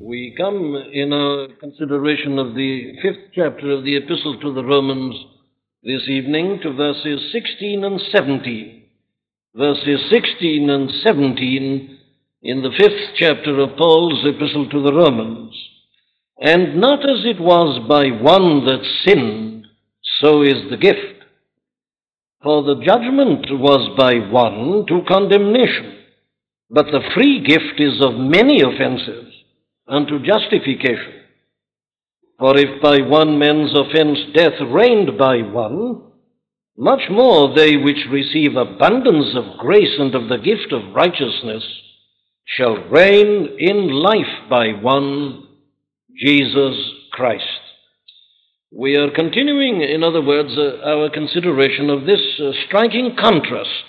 We come in our consideration of the 5th chapter of the Epistle to the Romans this evening to verses 16 and 17. Verses 16 and 17 in the 5th chapter of Paul's Epistle to the Romans. And not as it was by one that sinned, so is the gift. For the judgment was by one to condemnation, but the free gift is of many offenses unto justification. For if by one man's offense death reigned by one, much more they which receive abundance of grace and of the gift of righteousness shall reign in life by one, Jesus Christ. We are continuing, in other words, our consideration of this striking contrast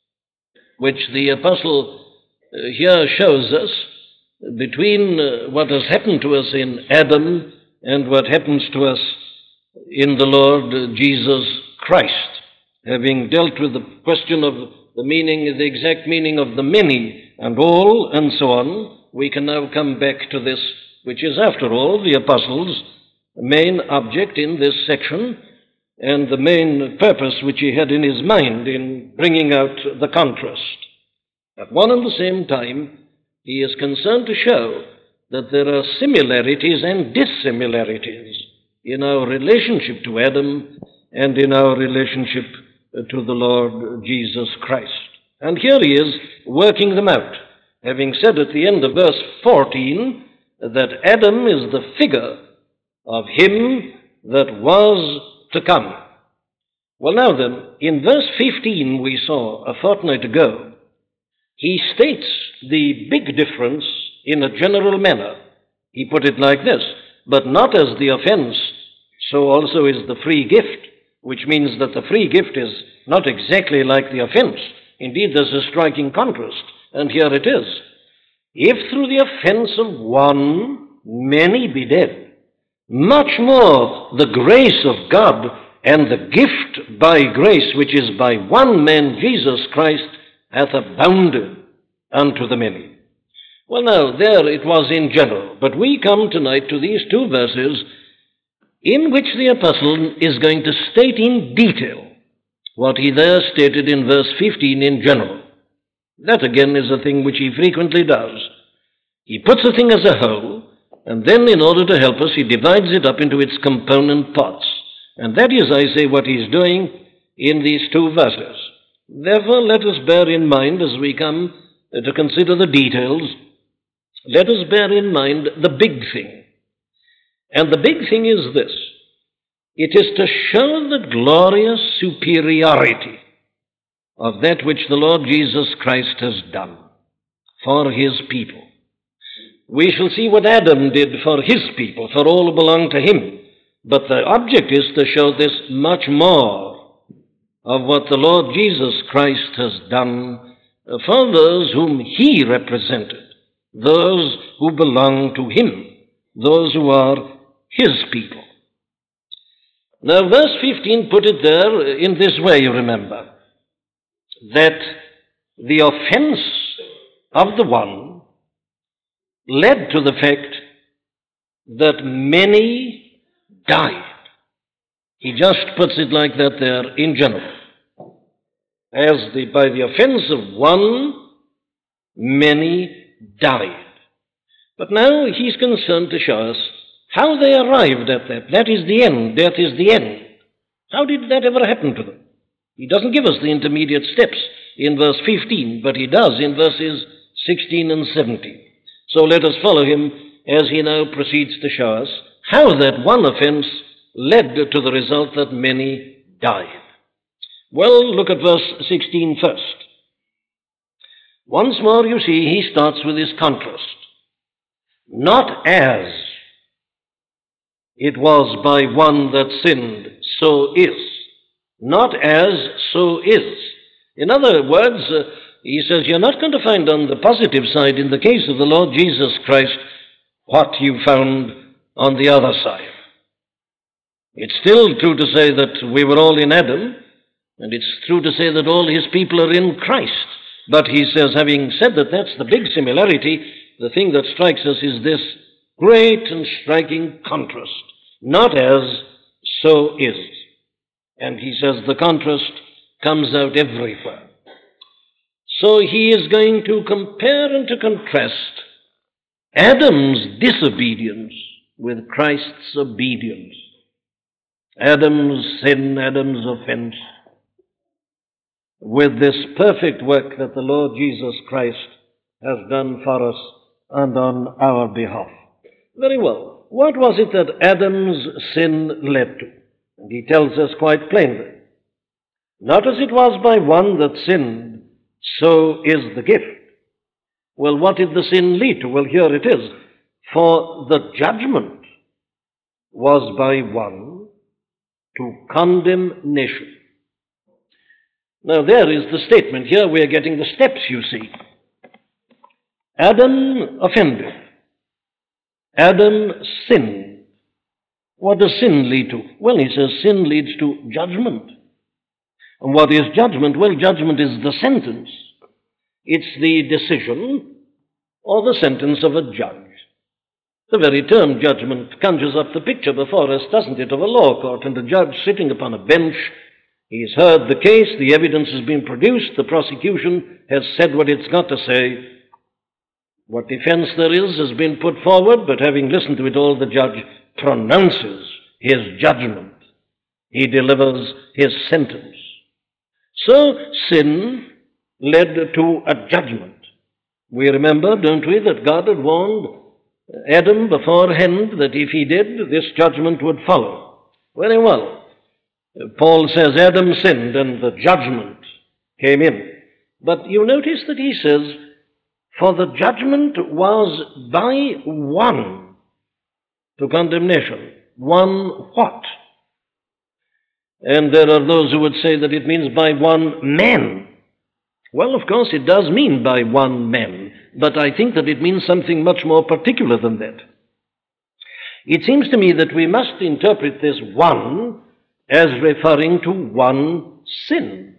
which the apostle here shows us between what has happened to us in Adam and what happens to us in the Lord Jesus Christ. Having dealt with the question of the meaning, the exact meaning of the many and all and so on, we can now come back to this, which is, after all, the apostle's main object in this section and the main purpose which he had in his mind in bringing out the contrast. At one and the same time, he is concerned to show that there are similarities and dissimilarities in our relationship to Adam and in our relationship to the Lord Jesus Christ. And here he is working them out, having said at the end of verse 14 that Adam is the figure of him that was to come. Well, now then, in verse 15 we saw a fortnight ago, he states the big difference in a general manner. He put it like this: but not as the offense, so also is the free gift, which means that the free gift is not exactly like the offense. Indeed, there's a striking contrast, and here it is. If through the offense of one many be dead, much more the grace of God and the gift by grace, which is by one man, Jesus Christ, hath abounded unto the many. Well, now, there it was in general, but we come tonight to these two verses in which the apostle is going to state in detail what he there stated in verse 15 in general. That, again, is a thing which he frequently does. He puts a thing as a whole, and then, in order to help us, he divides it up into its component parts. And that is, I say, what he's doing in these two verses. Therefore, let us bear in mind, as we come to consider the details, let us bear in mind the big thing. And the big thing is this: it is to show the glorious superiority of that which the Lord Jesus Christ has done for his people. We shall see what Adam did for his people, for all who belong to him. But the object is to show this much more of what the Lord Jesus Christ has done for those whom he represented, those who belong to him, those who are his people. Now, verse 15 put it there in this way, you remember, that the offense of the one led to the fact that many died. He just puts it like that there in general. By the offense of one, many died. But now he's concerned to show us how they arrived at that. That is the end. Death is the end. How did that ever happen to them? He doesn't give us the intermediate steps in verse 15, but he does in verses 16 and 17. So let us follow him as he now proceeds to show us how that one offense led to the result that many died. Well, look at verse 16 first. Once more, you see, he starts with his contrast. Not as it was by one that sinned, so is. Not as, so is. In other words, he says, you're not going to find on the positive side, in the case of the Lord Jesus Christ, what you found on the other side. It's still true to say that we were all in Adam, and it's true to say that all his people are in Christ. But he says, having said that that's the big similarity, the thing that strikes us is this Great and striking contrast. Not as, so is. And he says the contrast comes out everywhere. So he is going to compare and to contrast Adam's disobedience with Christ's obedience. Adam's sin, Adam's offense, with this perfect work that the Lord Jesus Christ has done for us and on our behalf. Very well. What was it that Adam's sin led to? And he tells us quite plainly. Not as it was by one that sinned, so is the gift. Well, what did the sin lead to? Well, here it is. For the judgment was by one to condemnation. Now, there is the statement. Here we are getting the steps, you see. Adam offended. Adam sinned. What does sin lead to? Well, he says sin leads to judgment. And what is judgment? Well, judgment is the sentence. It's the decision or the sentence of a judge. The very term judgment conjures up the picture before us, doesn't it, of a law court and a judge sitting upon a bench. He's heard the case, the evidence has been produced, the prosecution has said what it's got to say. What defense there is has been put forward, but having listened to it all, the judge pronounces his judgment. He delivers his sentence. So sin led to a judgment. We remember, don't we, that God had warned Adam beforehand that if he did, this judgment would follow. Very well. Paul says Adam sinned and the judgment came in. But you notice that he says, for the judgment was by one to condemnation. One what? And there are those who would say that it means by one man. Well, of course, it does mean by one man, but I think that it means something much more particular than that. It seems to me that we must interpret this one as referring to one sin.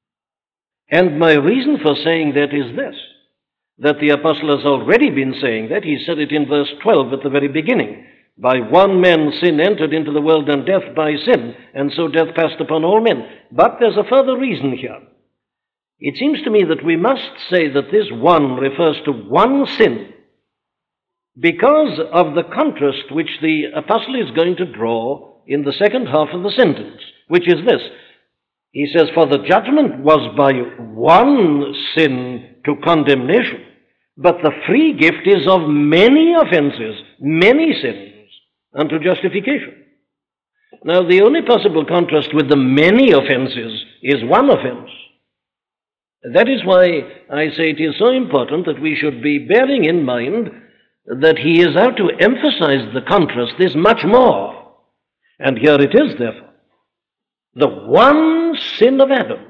And my reason for saying that is this, that the apostle has already been saying that. He said it in verse 12 at the very beginning. By one man sin entered into the world, and death by sin, and so death passed upon all men. But there's a further reason here. It seems to me that we must say that this one refers to one sin because of the contrast which the apostle is going to draw in the second half of the sentence, which is this. He says, for the judgment was by one sin to condemnation, but the free gift is of many offenses, many sins, unto justification. Now, the only possible contrast with the many offenses is one offense. That is why I say it is so important that we should be bearing in mind that he is out to emphasize the contrast, this much more. And here it is, therefore. The one sin of Adam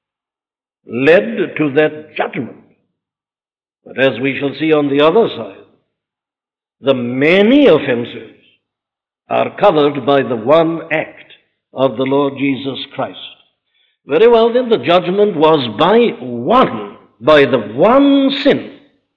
led to that judgment. But as we shall see on the other side, the many offenses are covered by the one act of the Lord Jesus Christ. Very well, then, the judgment was by one, by the one sin.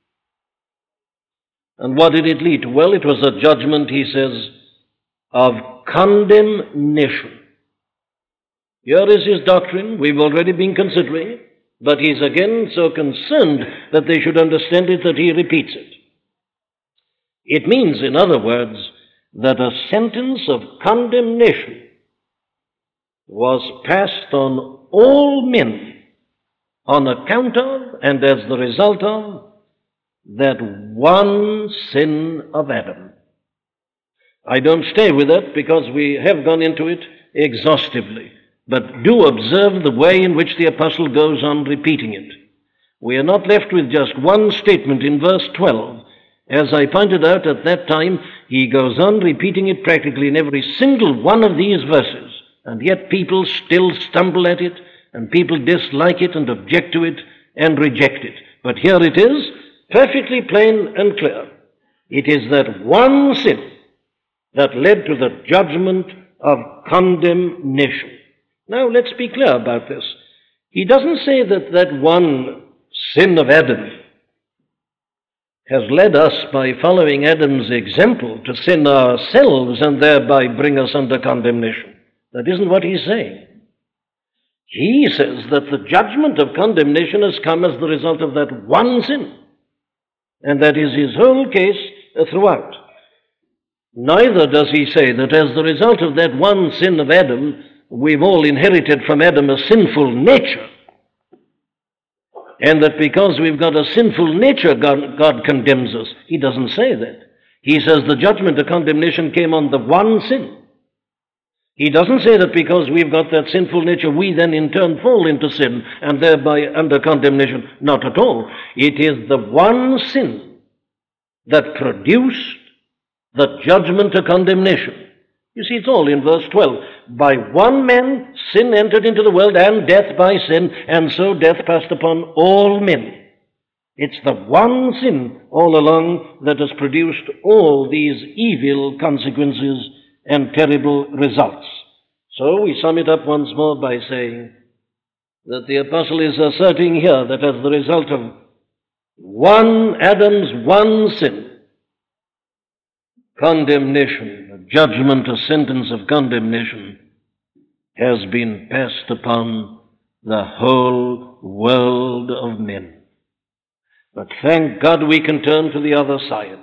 And what did it lead to? Well, it was a judgment, he says, of condemnation. Here is his doctrine. We've already been considering it, but he's again so concerned that they should understand it that he repeats it. It means, in other words, that a sentence of condemnation was passed on all men on account of and as the result of that one sin of Adam. I don't stay with that because we have gone into it exhaustively, but do observe the way in which the apostle goes on repeating it. We are not left with just one statement in verse 12. As I pointed out at that time, he goes on repeating it practically in every single one of these verses. And yet people still stumble at it, and people dislike it and object to it and reject it. But here it is, perfectly plain and clear. It is that one sin that led to the judgment of condemnation. Now let's be clear about this. He doesn't say that that one sin of Adam has led us by following Adam's example to sin ourselves and thereby bring us under condemnation. That isn't what he's saying. He says that the judgment of condemnation has come as the result of that one sin. And that is his whole case throughout. Neither does he say that as the result of that one sin of Adam, we've all inherited from Adam a sinful nature. And that because we've got a sinful nature, God condemns us. He doesn't say that. He says the judgment of condemnation came on the one sin. He doesn't say that because we've got that sinful nature, we then in turn fall into sin and thereby under condemnation. Not at all. It is the one sin that produced the judgment of condemnation. You see, it's all in verse 12. By one man sin entered into the world, and death by sin, and so death passed upon all men. It's the one sin all along that has produced all these evil consequences and terrible results. So we sum it up once more by saying that the apostle is asserting here that as the result of Adam's one sin, condemnation, a judgment, a sentence of condemnation has been passed upon the whole world of men. But thank God we can turn to the other side.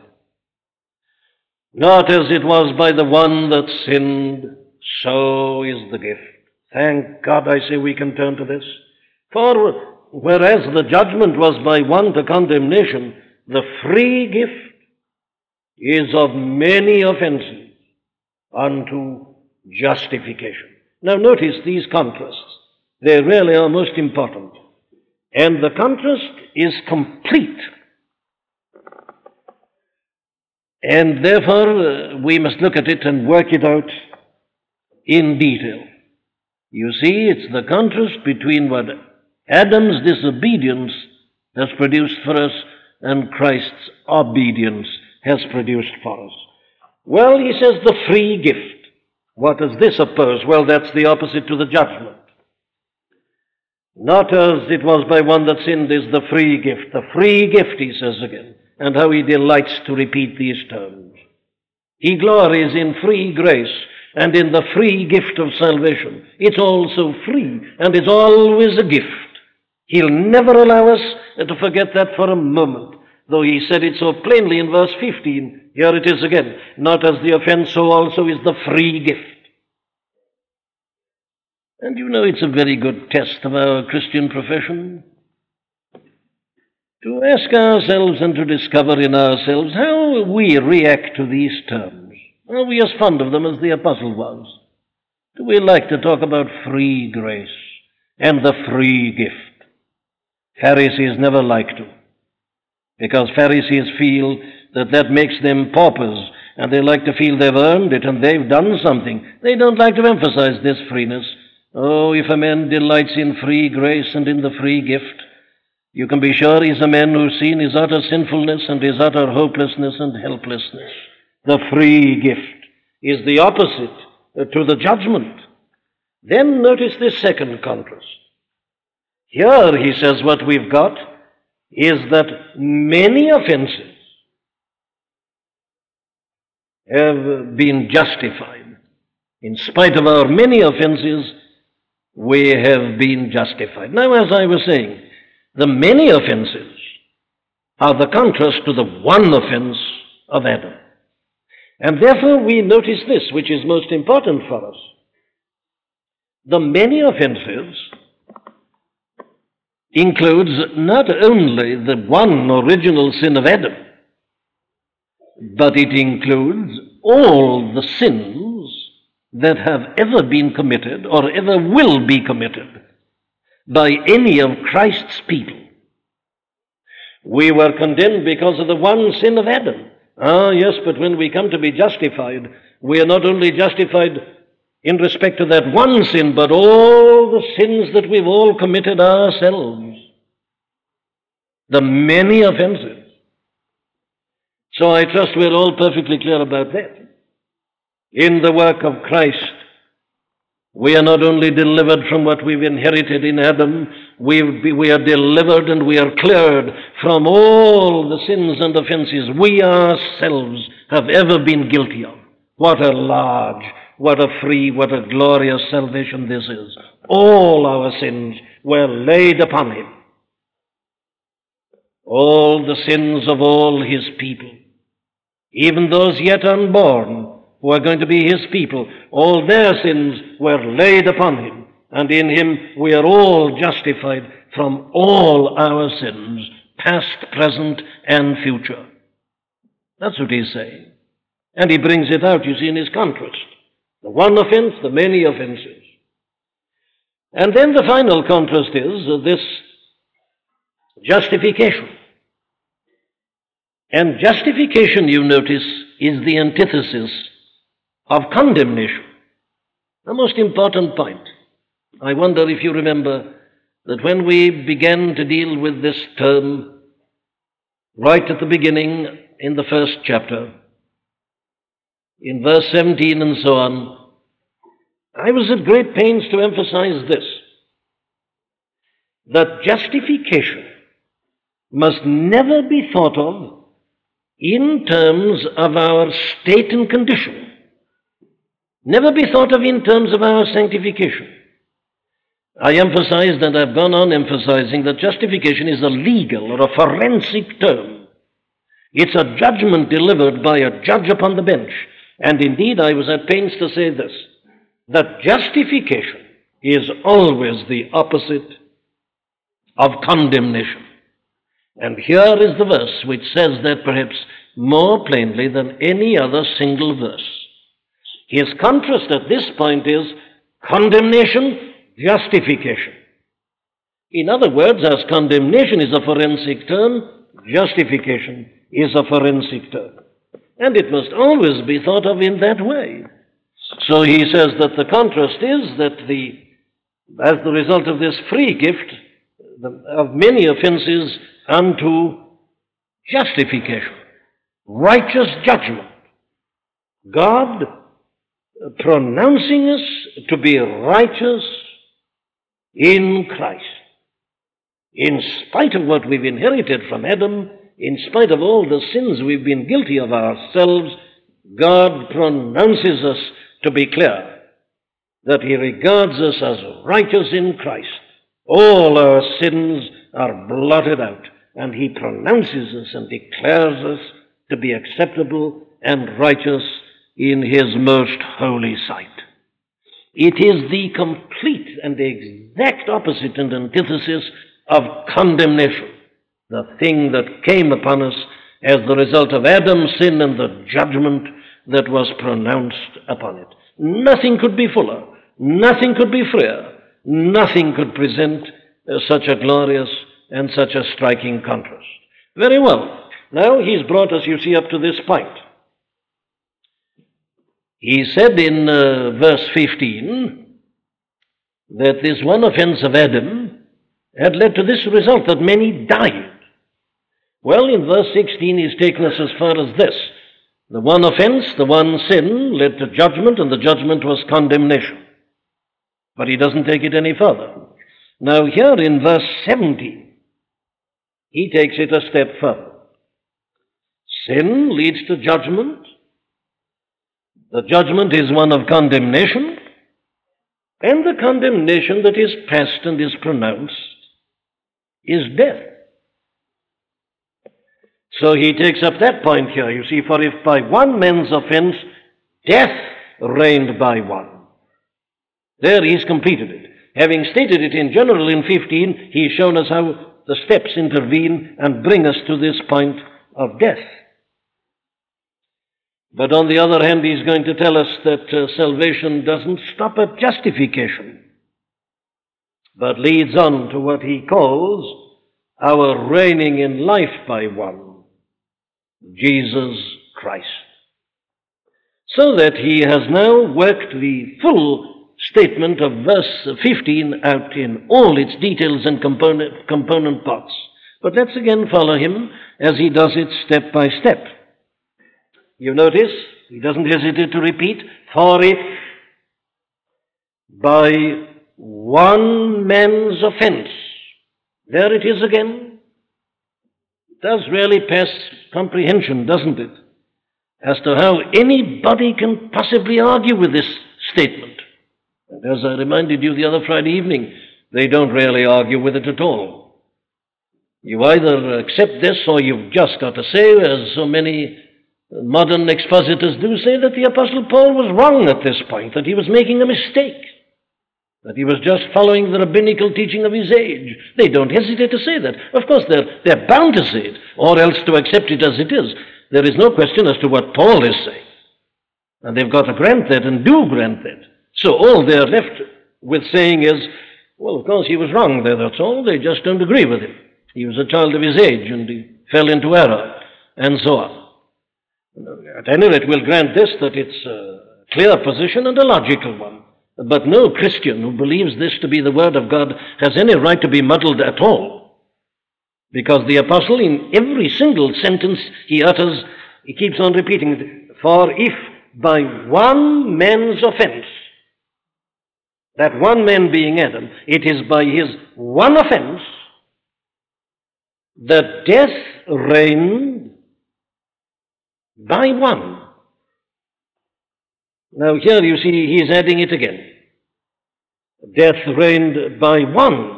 Not as it was by the one that sinned, so is the gift. Thank God, I say, we can turn to this. For whereas the judgment was by one to condemnation, the free gift is of many offenses unto justification. Now notice these contrasts. They really are most important. And the contrast is complete. And therefore we must look at it and work it out in detail. You see, it's the contrast between what Adam's disobedience has produced for us and Christ's obedience has produced for us. Well, he says the free gift. What does this oppose? Well, that's the opposite to the judgment. Not as it was by one that sinned is the free gift. The free gift, he says again, and how he delights to repeat these terms. He glories in free grace and in the free gift of salvation. It's also free, and it's always a gift. He'll never allow us to forget that for a moment. Though he said it so plainly in verse 15, here it is again. Not as the offense, so also is the free gift. And you know it's a very good test of our Christian profession to ask ourselves and to discover in ourselves how we react to these terms. Are we as fond of them as the apostle was? Do we like to talk about free grace and the free gift? Pharisees never like to, because Pharisees feel that makes them paupers, and they like to feel they've earned it and they've done something. They don't like to emphasize this freeness. Oh, if a man delights in free grace and in the free gift, you can be sure he's a man who's seen his utter sinfulness and his utter hopelessness and helplessness. The free gift is the opposite to the judgment. Then notice this second contrast. Here, he says, what we've got is that many offenses have been justified. In spite of our many offenses, we have been justified. Now, as I was saying, the many offenses are the contrast to the one offense of Adam. And therefore we notice this, which is most important for us. The many offenses includes not only the one original sin of Adam, but it includes all the sins that have ever been committed or ever will be committed by any of Christ's people. We were condemned because of the one sin of Adam. Ah, yes, but when we come to be justified, we are not only justified in respect to that one sin, but all the sins that we've all committed ourselves. The many offenses. So I trust we're all perfectly clear about that. In the work of Christ, We are not only delivered from what we've inherited in Adam, we are delivered and we are cleared from all the sins and offenses we ourselves have ever been guilty of. What a large, what a free, what a glorious salvation this is. All our sins were laid upon him. All the sins of all his people, even those yet unborn, who are going to be his people, all their sins were laid upon him, and in him we are all justified from all our sins, past, present, and future. That's what he's saying. And he brings it out, you see, in his contrast. The one offense, the many offenses. And then the final contrast is this justification. And justification, you notice, is the antithesis of condemnation. The most important point. I wonder if you remember that when we began to deal with this term, right at the beginning in the first chapter, in verse 17 and so on, I was at great pains to emphasize this, that justification must never be thought of in terms of our state and condition. Never be thought of in terms of our sanctification. I emphasized, and I've gone on emphasizing, that justification is a legal or a forensic term. It's a judgment delivered by a judge upon the bench. And indeed, I was at pains to say this, that justification is always the opposite of condemnation. And here is the verse which says that perhaps more plainly than any other single verse. His contrast at this point is condemnation, justification. In other words, as condemnation is a forensic term, justification is a forensic term. And it must always be thought of in that way. So he says that the contrast is that as the result of this free gift of many offenses unto justification, righteous judgment, God pronouncing us to be righteous in Christ. In spite of what we've inherited from Adam, in spite of all the sins we've been guilty of ourselves, God pronounces us to be clear that he regards us as righteous in Christ. All our sins are blotted out, and he pronounces us and declares us to be acceptable and righteous in his most holy sight. It is the complete and the exact opposite and antithesis of condemnation, the thing that came upon us as the result of Adam's sin and the judgment that was pronounced upon it. Nothing could be fuller, nothing could be freer, nothing could present such a glorious and such a striking contrast. Very well. Now he's brought us, you see, up to this point. He said in verse 15 that this one offense of Adam had led to this result, that many died. Well, in verse 16 he's taken us as far as this. The one offense, the one sin led to judgment, and the judgment was condemnation. But he doesn't take it any further. Now here in verse 17, he takes it a step further. Sin leads to judgment. The judgment is one of condemnation, and the condemnation that is passed and is pronounced is death. So he takes up that point here. You see, for if by one man's offense death reigned by one. There he's completed it. Having stated it in general in 15, he's shown us how the steps intervene and bring us to this point of death. But on the other hand, he's going to tell us that salvation doesn't stop at justification, but leads on to what he calls our reigning in life by one, Jesus Christ. So that he has now worked the full statement of verse 15 out in all its details and component parts. But let's again follow him as he does it step by step. You notice, he doesn't hesitate to repeat, for if by one man's offense. There it is again. It does really pass comprehension, doesn't it, as to how anybody can possibly argue with this statement. And as I reminded you the other Friday evening, they don't really argue with it at all. You either accept this or you've just got to say, as so many modern expositors do say, that the Apostle Paul was wrong at this point, that he was making a mistake, that he was just following the rabbinical teaching of his age. They don't hesitate to say that. Of course, they're bound to say it, or else to accept it as it is. There is no question as to what Paul is saying. And they've got to grant that, and do grant that. So all they're left with saying is, well, of course, he was wrong there, that's all. They just don't agree with him. He was a child of his age, and he fell into error, and so on. At any rate, we'll grant this, that it's a clear position and a logical one. But no Christian who believes this to be the Word of God has any right to be muddled at all. Because the Apostle, in every single sentence he utters, he keeps on repeating it. For if by one man's offense, that one man being Adam, it is by his one offense that death reigned by one. Now here you see he is adding it again. Death reigned by one.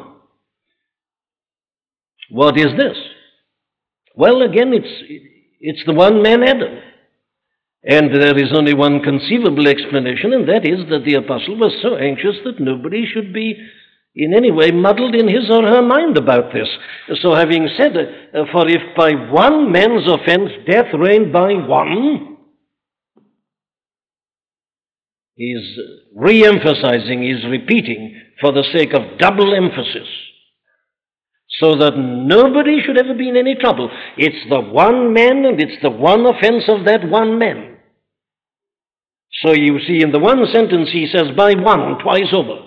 What is this? Well, again, it's the one man Adam. And there is only one conceivable explanation, and that is that the apostle was so anxious that nobody should be in any way muddled in his or her mind about this. So having said, for if by one man's offense death reigned by one, he's re-emphasizing, he's repeating for the sake of double emphasis, so that nobody should ever be in any trouble. It's the one man and it's the one offense of that one man. So you see, in the one sentence he says by one twice over.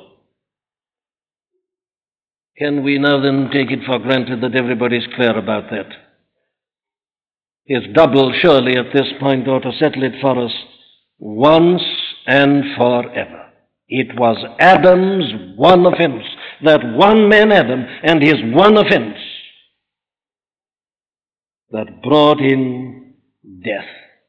Can we now then take it for granted that everybody's clear about that? His double surely at this point ought to settle it for us once and forever. It was Adam's one offense, that one man Adam and his one offense, that brought in death.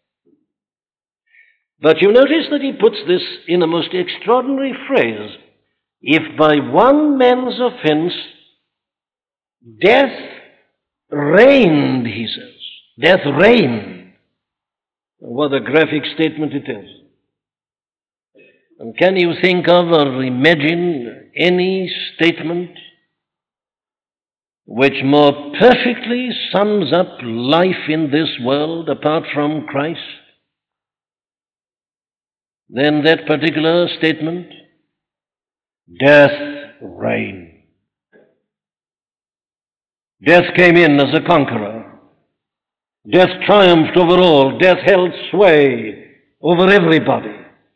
But you notice that he puts this in a most extraordinary phrase. If by one man's offense death reigned, he says. Death reigned. What a graphic statement it is. And can you think of or imagine any statement which more perfectly sums up life in this world apart from Christ than that particular statement? Death reigned. Death came in as a conqueror. Death triumphed over all. Death held sway over everybody.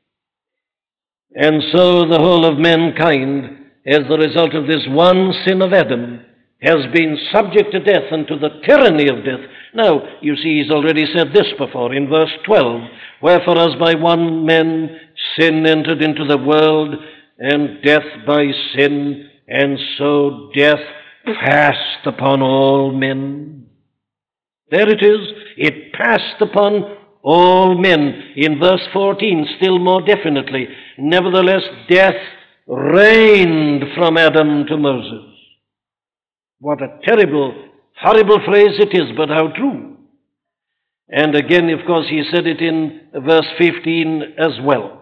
And so the whole of mankind, as the result of this one sin of Adam, has been subject to death and to the tyranny of death. Now, you see, he's already said this before in verse 12. Wherefore, as by one man sin entered into the world, and death by sin, and so death passed upon all men. There it is. It passed upon all men. In verse 14, still more definitely, nevertheless, death reigned from Adam to Moses. What a terrible, horrible phrase it is, but how true. And again, of course, he said it in verse 15 as well.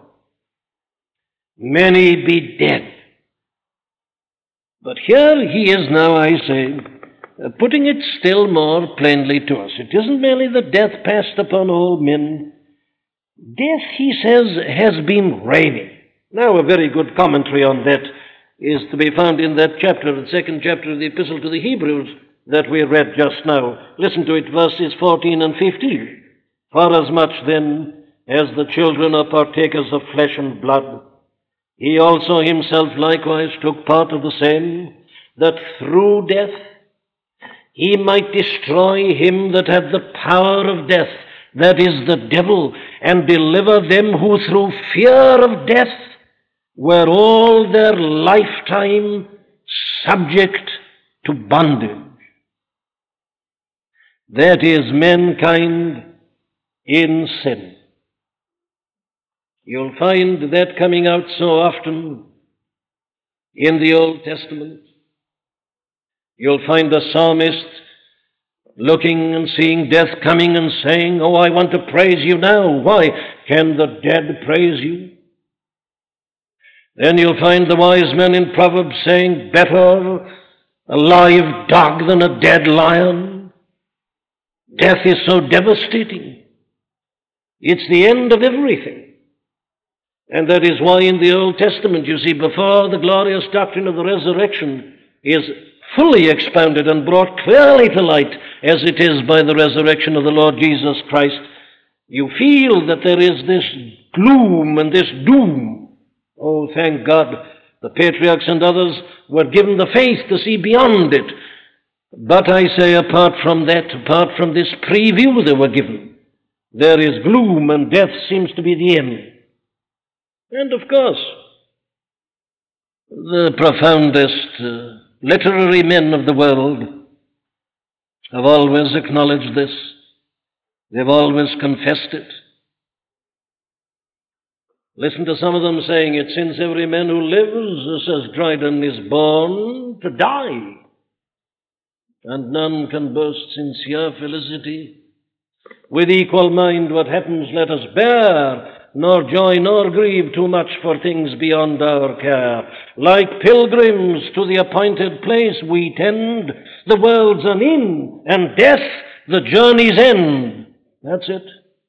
Many be dead. But here he is now, I say, putting it still more plainly to us. It isn't merely that death passed upon all men. Death, he says, has been reigning. Now, a very good commentary on that is to be found in that chapter, the second chapter of the Epistle to the Hebrews that we read just now. Listen to it, verses 14 and 15. Forasmuch then as the children are partakers of flesh and blood, he also himself likewise took part of the same, that through death he might destroy him that had the power of death, that is, the devil, and deliver them who through fear of death were all their lifetime subject to bondage. That is mankind in sin. You'll find that coming out so often in the Old Testament. You'll find the psalmist looking and seeing death coming and saying, "Oh, I want to praise you now." Why? Can the dead praise you? Then you'll find the wise men in Proverbs saying, "Better a live dog than a dead lion." Death is so devastating. It's the end of everything. And that is why in the Old Testament, you see, before the glorious doctrine of the resurrection is fully expounded and brought clearly to light, as it is by the resurrection of the Lord Jesus Christ, you feel that there is this gloom and this doom. Oh, thank God, the patriarchs and others were given the faith to see beyond it. But I say, apart from that, apart from this preview they were given, there is gloom, and death seems to be the end. And of course, the profoundest literary men of the world have always acknowledged this. They've always confessed it. Listen to some of them saying it, "Since every man who lives, says Dryden, is born to die, and none can boast sincere felicity. With equal mind what happens let us bear, nor joy nor grieve too much for things beyond our care. Like pilgrims to the appointed place we tend, the world's an inn, and death the journey's end." That's it.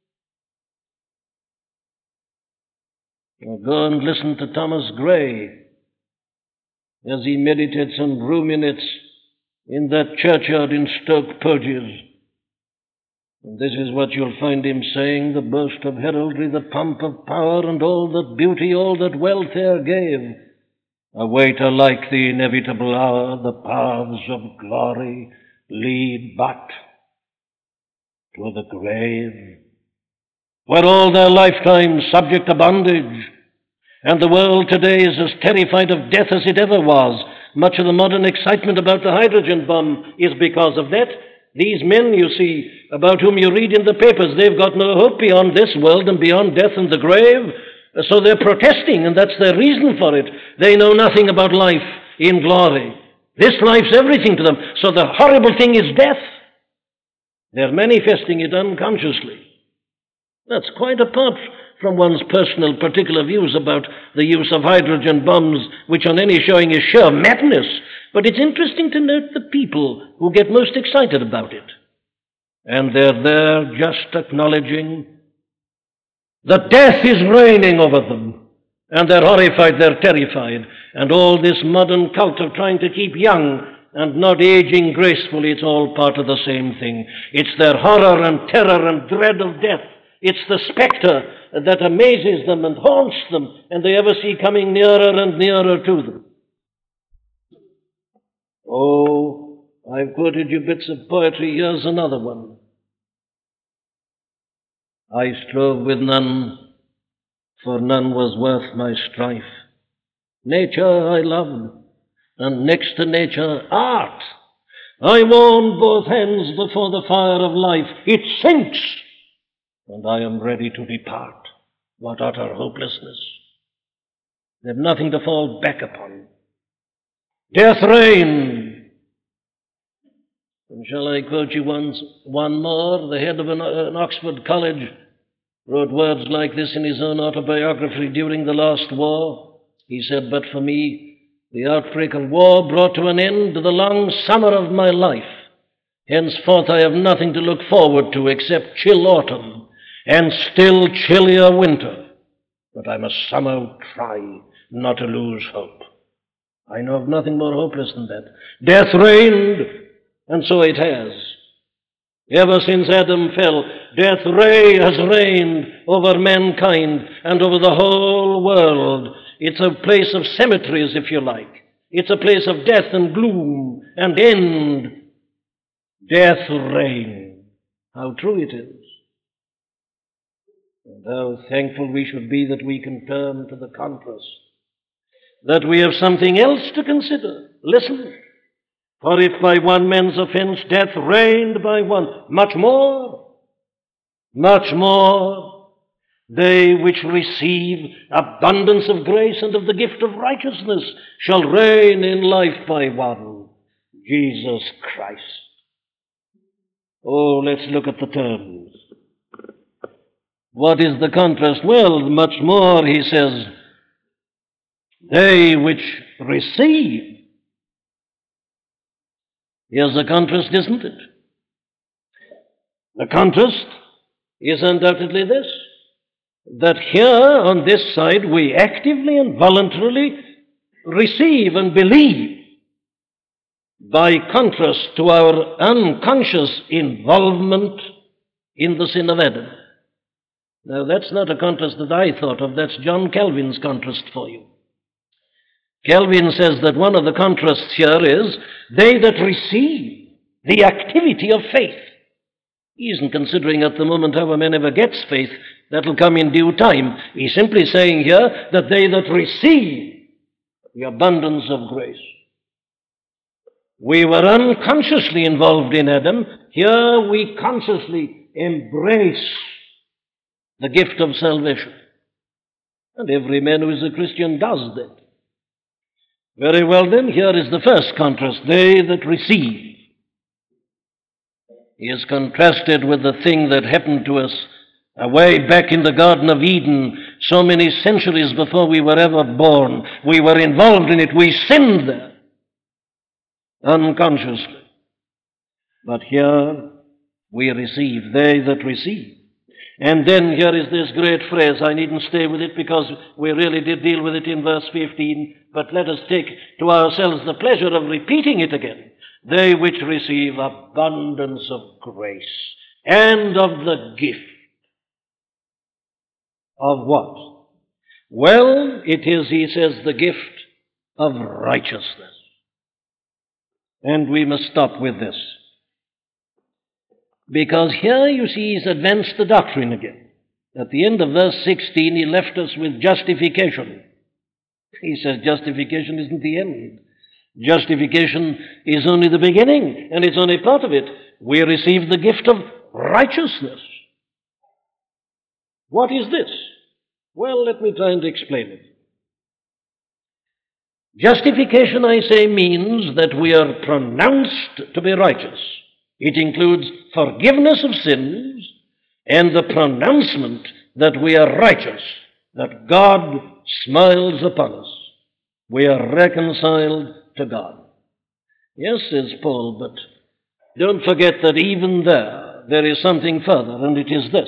Now go and listen to Thomas Gray as he meditates and ruminates in that churchyard in Stoke Purges. And this is what you'll find him saying: "The boast of heraldry, the pomp of power, and all that beauty, all that wealth e'er gave, await alike the inevitable hour. The paths of glory lead but to the grave." Were all their lifetime subject to bondage, and the world today is as terrified of death as it ever was. Much of the modern excitement about the hydrogen bomb is because of that. These men, you see, about whom you read in the papers, they've got no hope beyond this world and beyond death and the grave, so they're protesting, and that's their reason for it. They know nothing about life in glory. This life's everything to them, so the horrible thing is death. They're manifesting it unconsciously. That's quite apart from one's personal particular views about the use of hydrogen bombs, which on any showing is sheer madness. But it's interesting to note the people who get most excited about it. And they're there just acknowledging that death is reigning over them. And they're horrified, they're terrified. And all this modern cult of trying to keep young and not aging gracefully, it's all part of the same thing. It's their horror and terror and dread of death. It's the specter that amazes them and haunts them, and they ever see coming nearer and nearer to them. Oh, I've quoted you bits of poetry. Here's another one. "I strove with none, for none was worth my strife. Nature I loved, and next to nature, art. I warmed both hands before the fire of life. It sinks, and I am ready to depart." What utter hopelessness. They've nothing to fall back upon. Death reigned. And shall I quote you one more? The head of an Oxford college wrote words like this in his own autobiography during the last war. He said, "But for me, the outbreak of war brought to an end the long summer of my life. Henceforth I have nothing to look forward to except chill autumn and still chillier winter. But I must somehow try not to lose hope." I know of nothing more hopeless than that. Death reigned, and so it has. Ever since Adam fell, death has reigned over mankind and over the whole world. It's a place of cemeteries, if you like. It's a place of death and gloom and end. Death reigned. How true it is. And how thankful we should be that we can turn to the contrast that we have something else to consider. Listen. For if by one man's offense death reigned by one, much more, they which receive abundance of grace and of the gift of righteousness shall reign in life by one, Jesus Christ. Oh, let's look at the terms. What is the contrast? Well, much more, he says, they which receive. Here's the contrast, isn't it? The contrast is undoubtedly this, that here on this side we actively and voluntarily receive and believe, by contrast to our unconscious involvement in the sin of Adam. Now, that's not a contrast that I thought of, that's John Calvin's contrast for you. Calvin says that one of the contrasts here is they that receive the activity of faith. He isn't considering at the moment how a man ever gets faith. That'll come in due time. He's simply saying here that they that receive the abundance of grace. We were unconsciously involved in Adam. Here we consciously embrace the gift of salvation. And every man who is a Christian does that. Very well then, here is the first contrast, they that receive. He is contrasted with the thing that happened to us away back in the Garden of Eden so many centuries before we were ever born. We were involved in it, we sinned there, unconsciously. But here we receive, they that receive. And then here is this great phrase. I needn't stay with it because we really did deal with it in verse 15, but let us take to ourselves the pleasure of repeating it again. They which receive abundance of grace and of the gift. Of what? Well, it is, he says, the gift of righteousness. And we must stop with this. Because here, you see, he's advanced the doctrine again. At the end of verse 16, he left us with justification. He says justification isn't the end. Justification is only the beginning, and it's only part of it. We receive the gift of righteousness. What is this? Well, let me try and explain it. Justification, I say, means that we are pronounced to be righteous. It includes forgiveness of sins and the pronouncement that we are righteous, that God smiles upon us. We are reconciled to God. Yes, says Paul, but don't forget that even there is something further, and it is this.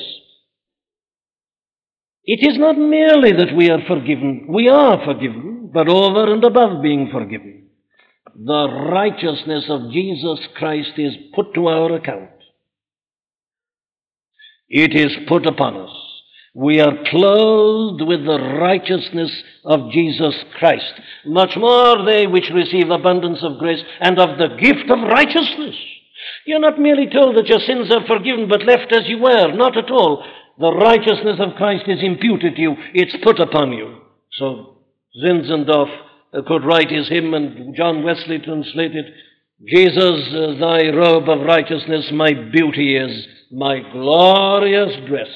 It is not merely that we are forgiven. We are forgiven, but over and above being forgiven, the righteousness of Jesus Christ is put to our account. It is put upon us. We are clothed with the righteousness of Jesus Christ. Much more they which receive abundance of grace and of the gift of righteousness. You're not merely told that your sins are forgiven but left as you were. Not at all. The righteousness of Christ is imputed to you. It's put upon you. So Zinzendorf could write his hymn, and John Wesley translated, Jesus, thy robe of righteousness, my beauty is, my glorious dress.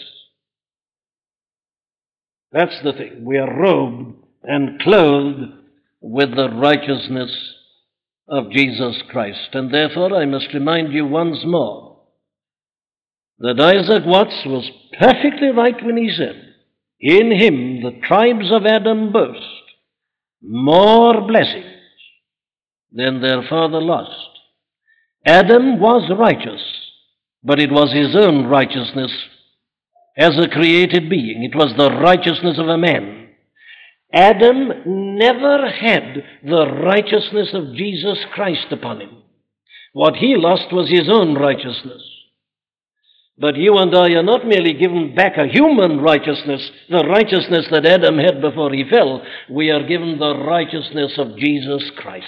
That's the thing. We are robed and clothed with the righteousness of Jesus Christ. And therefore I must remind you once more that Isaac Watts was perfectly right when he said, in him the tribes of Adam boast more blessings than their father lost. Adam was righteous, but it was his own righteousness as a created being. It was the righteousness of a man. Adam never had the righteousness of Jesus Christ upon him. What he lost was his own righteousness. But you and I are not merely given back a human righteousness, the righteousness that Adam had before he fell. We are given the righteousness of Jesus Christ.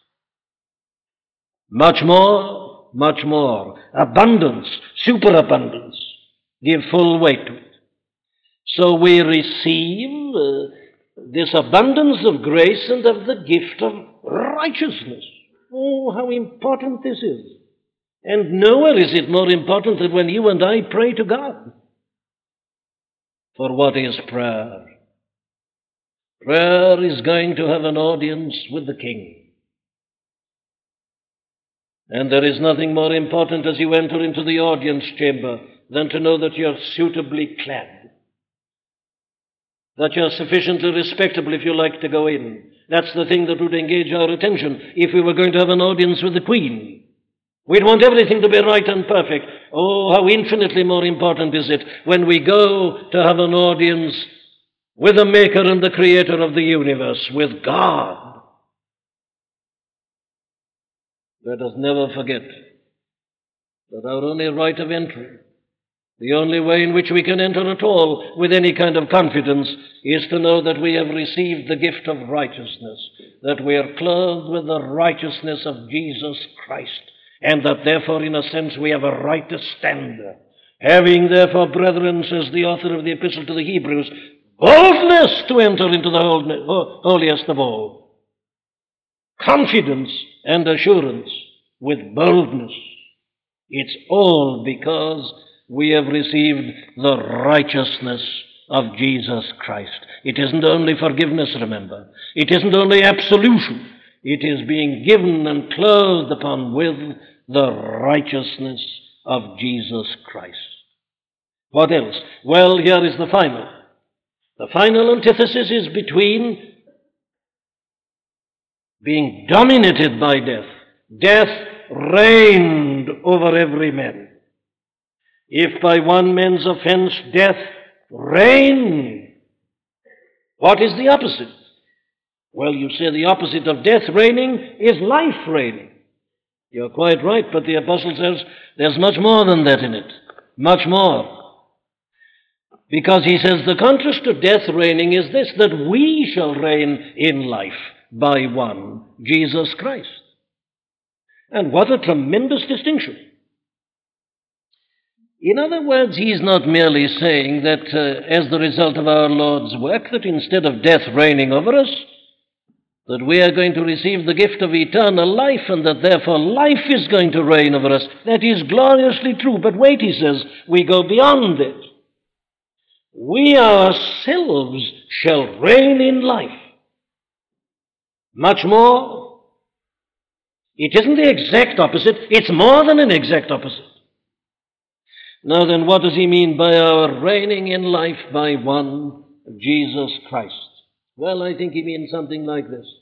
Much more, abundance, superabundance, give full weight to it. So we receive this abundance of grace and of the gift of righteousness. Oh, how important this is. And nowhere is it more important than when you and I pray to God. For what is prayer? Prayer is going to have an audience with the King. And there is nothing more important as you enter into the audience chamber than to know that you're suitably clad, that you're sufficiently respectable if you like to go in. That's the thing that would engage our attention if we were going to have an audience with the Queen. We'd want everything to be right and perfect. Oh, how infinitely more important is it when we go to have an audience with the Maker and the Creator of the universe, with God. Let us never forget that our only right of entry, the only way in which we can enter at all with any kind of confidence, is to know that we have received the gift of righteousness, that we are clothed with the righteousness of Jesus Christ, and that therefore, in a sense, we have a right to stand there. Having therefore, brethren, says the author of the Epistle to the Hebrews, boldness to enter into the holiest of all. Confidence and assurance with boldness. It's all because we have received the righteousness of Jesus Christ. It isn't only forgiveness, remember. It isn't only absolution. It is being given and clothed upon with the righteousness of Jesus Christ. What else? Well, here is the final. The final antithesis is between being dominated by death. Death reigned over every man. If by one man's offense death reigned, what is the opposite? Well, you say the opposite of death reigning is life reigning. You're quite right, but the apostle says there's much more than that in it. Much more. Because he says the contrast to death reigning is this, that we shall reign in life by one, Jesus Christ. And what a tremendous distinction. In other words, he's not merely saying that as the result of our Lord's work, that instead of death reigning over us, that we are going to receive the gift of eternal life, and that therefore life is going to reign over us. That is gloriously true. But wait, he says, we go beyond it. We ourselves shall reign in life. Much more. It isn't the exact opposite, it's more than an exact opposite. Now then, what does he mean by our reigning in life by one, Jesus Christ? Well, I think he means something like this.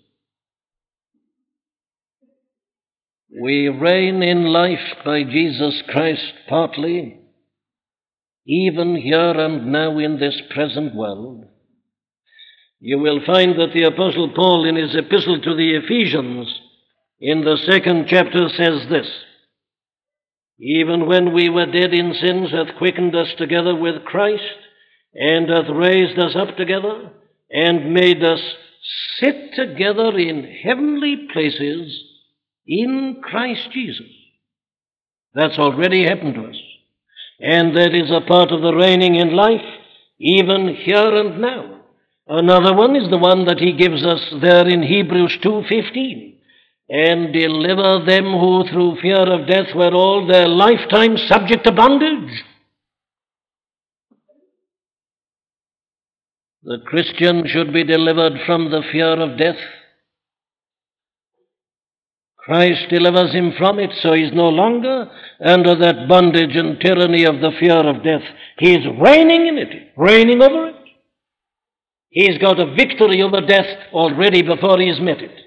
We reign in life by Jesus Christ partly, even here and now in this present world. You will find that the Apostle Paul in his epistle to the Ephesians in the 2nd chapter says this, even when we were dead in sins, hath quickened us together with Christ, and hath raised us up together, and made us sit together in heavenly places in Christ Jesus. That's already happened to us. And that is a part of the reigning in life, even here and now. Another one is the one that he gives us there in Hebrews 2:15. And deliver them who through fear of death were all their lifetime subject to bondage. The Christian should be delivered from the fear of death. Christ delivers him from it, so he's no longer under that bondage and tyranny of the fear of death. He's reigning in it, reigning over it. He's got a victory over death already before he's met it.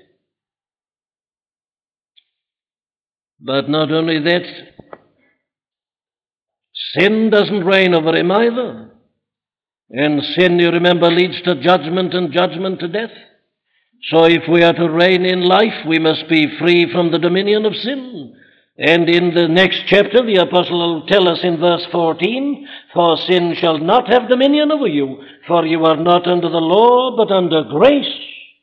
But not only that, sin doesn't reign over him either. And sin, you remember, leads to judgment, and judgment to death. So if we are to reign in life, we must be free from the dominion of sin. And in the next chapter, the apostle will tell us in verse 14, for sin shall not have dominion over you, for you are not under the law, but under grace.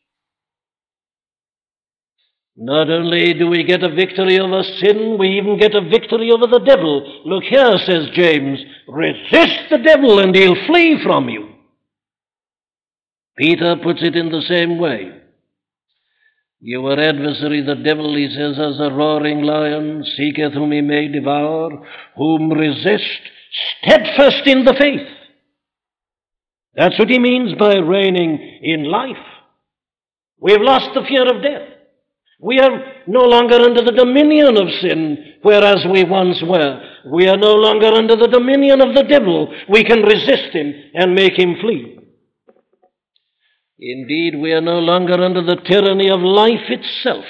Not only do we get a victory over sin, we even get a victory over the devil. Look here, says James, resist the devil and he'll flee from you. Peter puts it in the same way. Your adversary, the devil, he says, as a roaring lion, seeketh whom he may devour, whom resist, steadfast in the faith. That's what he means by reigning in life. We've lost the fear of death. We are no longer under the dominion of sin, whereas we once were. We are no longer under the dominion of the devil. We can resist him and make him flee. Indeed, we are no longer under the tyranny of life itself.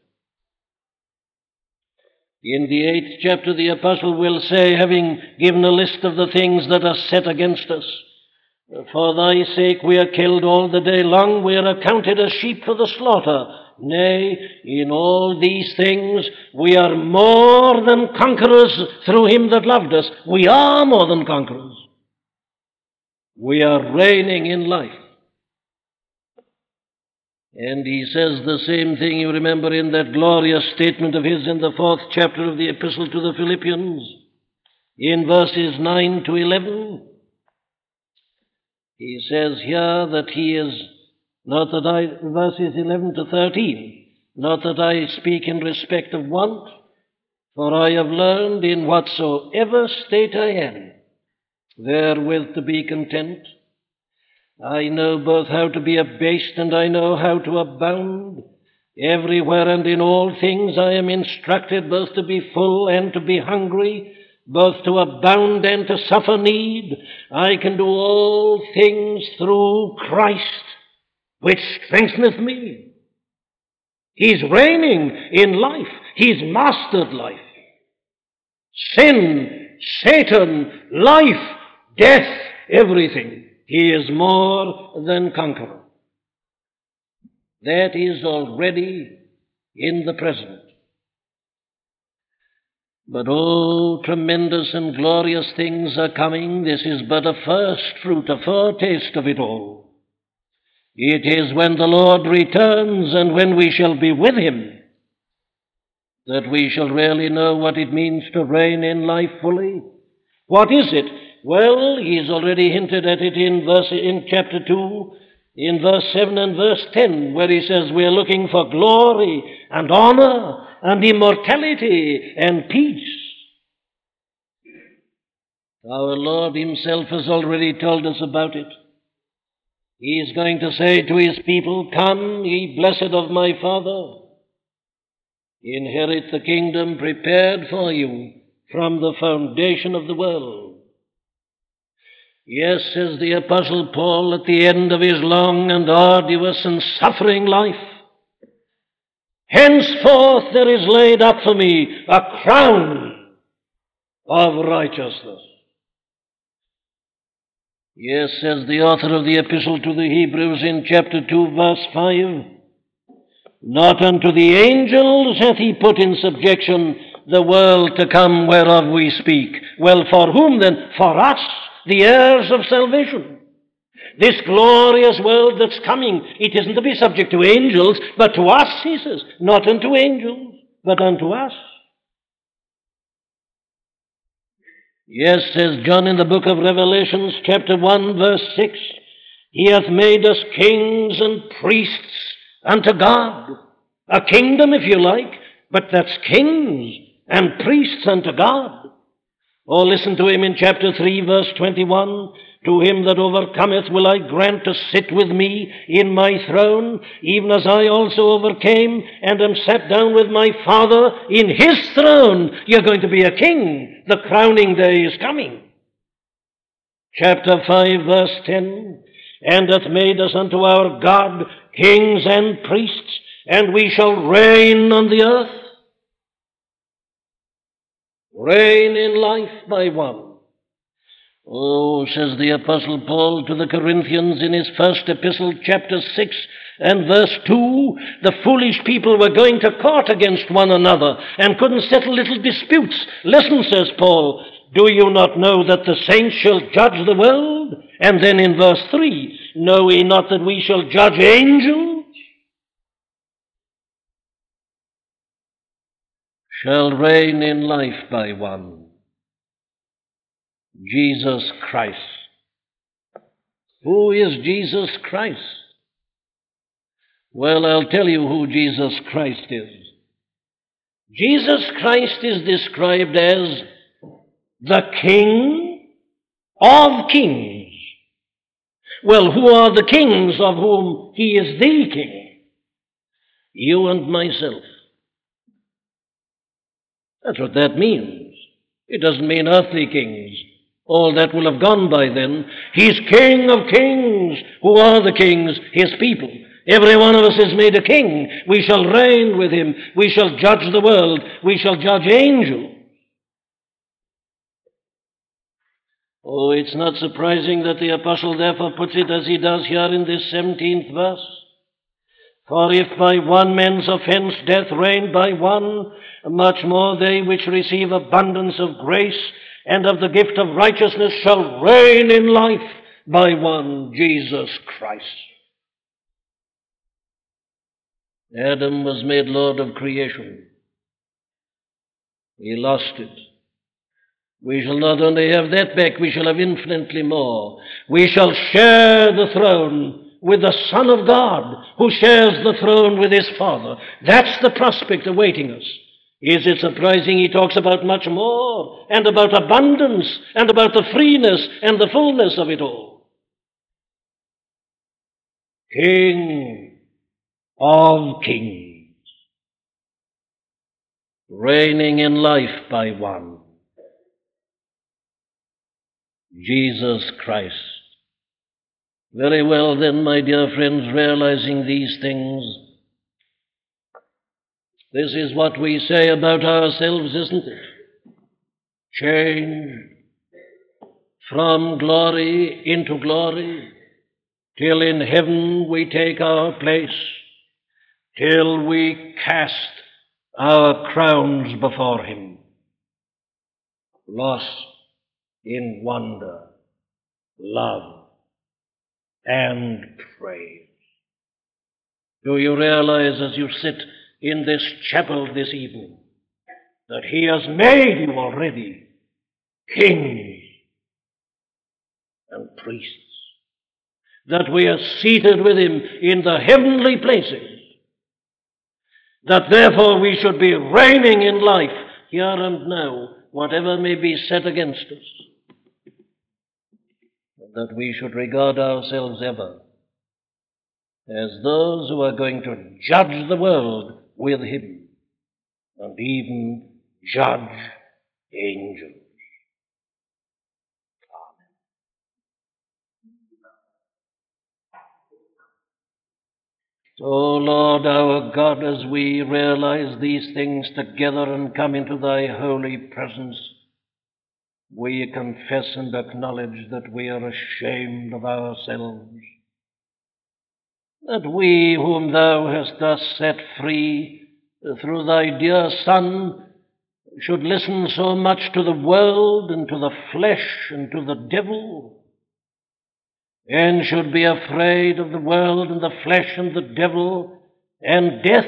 In the 8th chapter, the apostle will say, having given a list of the things that are set against us, for thy sake we are killed all the day long, we are accounted as sheep for the slaughter. Nay, in all these things we are more than conquerors through him that loved us. We are more than conquerors. We are reigning in life. And he says the same thing, you remember, in that glorious statement of his in the 4th chapter of the Epistle to the Philippians, in verses 9 to 11. He says here that he is, verses 11 to 13, not that I speak in respect of want, for I have learned in whatsoever state I am, therewith to be content. I know both how to be abased and I know how to abound. Everywhere and in all things I am instructed both to be full and to be hungry, both to abound and to suffer need. I can do all things through Christ, which strengtheneth me. He's reigning in life. He's mastered life. Sin, Satan, life, death, everything. He is more than conqueror. That is already in the present. But oh, tremendous and glorious things are coming. This is but a first fruit, a foretaste of it all. It is when the Lord returns and when we shall be with him that we shall really know what it means to reign in life fully. What is it? Well, he's already hinted at it in chapter 2, in verse 7 and verse 10, where he says we're looking for glory and honor and immortality and peace. Our Lord himself has already told us about it. He is going to say to his people, "Come, ye blessed of my Father, inherit the kingdom prepared for you from the foundation of the world." Yes, says the Apostle Paul at the end of his long and arduous and suffering life, henceforth there is laid up for me a crown of righteousness. Yes, says the author of the Epistle to the Hebrews in chapter 2, verse 5, not unto the angels hath he put in subjection the world to come whereof we speak. Well, for whom then? For us, the heirs of salvation. This glorious world that's coming, it isn't to be subject to angels, but to us, he says. Not unto angels, but unto us. Yes, says John in the book of Revelations, chapter 1, verse 6, he hath made us kings and priests unto God. A kingdom, if you like, but that's kings and priests unto God. Oh, listen to him in chapter 3, verse 21. To him that overcometh will I grant to sit with me in my throne, even as I also overcame and am sat down with my Father in his throne. You're going to be a king. The crowning day is coming. Chapter 5, verse 10. And hath made us unto our God kings and priests, and we shall reign on the earth. Reign in life by one. Oh, says the Apostle Paul to the Corinthians in his first epistle, chapter 6 and verse 2, the foolish people were going to court against one another and couldn't settle little disputes. Listen, says Paul, do you not know that the saints shall judge the world? And then in verse 3, know ye not that we shall judge angels? Shall reign in life by one, Jesus Christ. Who is Jesus Christ? Well, I'll tell you who Jesus Christ is. Jesus Christ is described as the King of kings. Well, who are the kings of whom he is the King? You and myself. That's what that means. It doesn't mean earthly kings. All that will have gone by then. He's King of kings. Who are the kings? His people. Every one of us is made a king. We shall reign with him. We shall judge the world. We shall judge angels. Oh, it's not surprising that the apostle therefore puts it as he does here in this 17th verse. For if by one man's offense death reigned by one, much more they which receive abundance of grace and of the gift of righteousness shall reign in life by one, Jesus Christ. Adam was made Lord of creation. He lost it. We shall not only have that back, we shall have infinitely more. We shall share the throne with the Son of God, who shares the throne with his Father. That's the prospect awaiting us. Is it surprising he talks about much more, and about abundance, and about the freeness and the fullness of it all? King of kings, reigning in life by one, Jesus Christ. Very well then, my dear friends, realizing these things, this is what we say about ourselves, isn't it? Change from glory into glory, till in heaven we take our place, till we cast our crowns before him, lost in wonder, love, and praise. Do you realize as you sit in this chapel this evening that he has made you already kings and priests, that we are seated with him in the heavenly places, that therefore we should be reigning in life here and now, whatever may be set against us, and that we should regard ourselves ever as those who are going to judge the world with him, and even judge angels. O Lord our God, as we realize these things together and come into thy holy presence, we confess and acknowledge that we are ashamed of ourselves, that we whom thou hast thus set free through thy dear Son should listen so much to the world and to the flesh and to the devil, and should be afraid of the world and the flesh and the devil and death.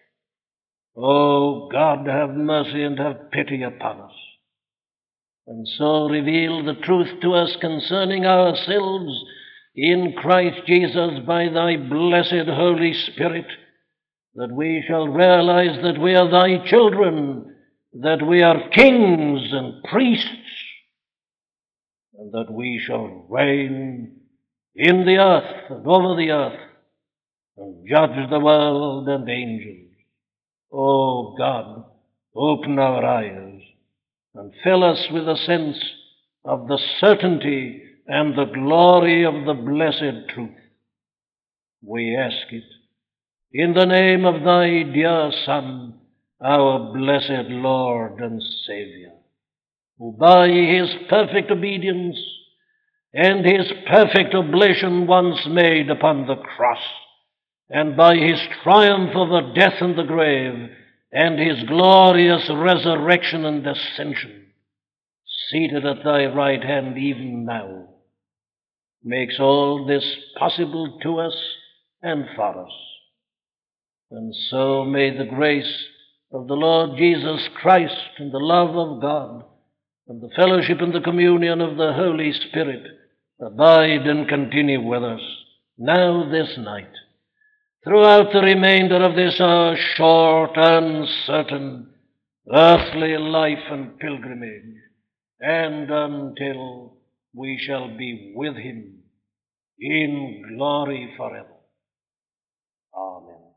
O God, have mercy and have pity upon us, and so reveal the truth to us concerning ourselves in Christ Jesus by thy blessed Holy Spirit, that we shall realize that we are thy children, that we are kings and priests, and that we shall reign in the earth and over the earth, and judge the world and angels. O God, open our eyes and fill us with a sense of the certainty and the glory of the blessed truth. We ask it in the name of thy dear Son, our blessed Lord and Savior, who by his perfect obedience and his perfect oblation once made upon the cross, and by his triumph over death and the grave, and his glorious resurrection and ascension, seated at thy right hand even now, makes all this possible to us and for us. And so may the grace of the Lord Jesus Christ and the love of God and the fellowship and the communion of the Holy Spirit abide and continue with us now this night throughout the remainder of this our short, uncertain, earthly life and pilgrimage, and until we shall be with him in glory forever. Amen.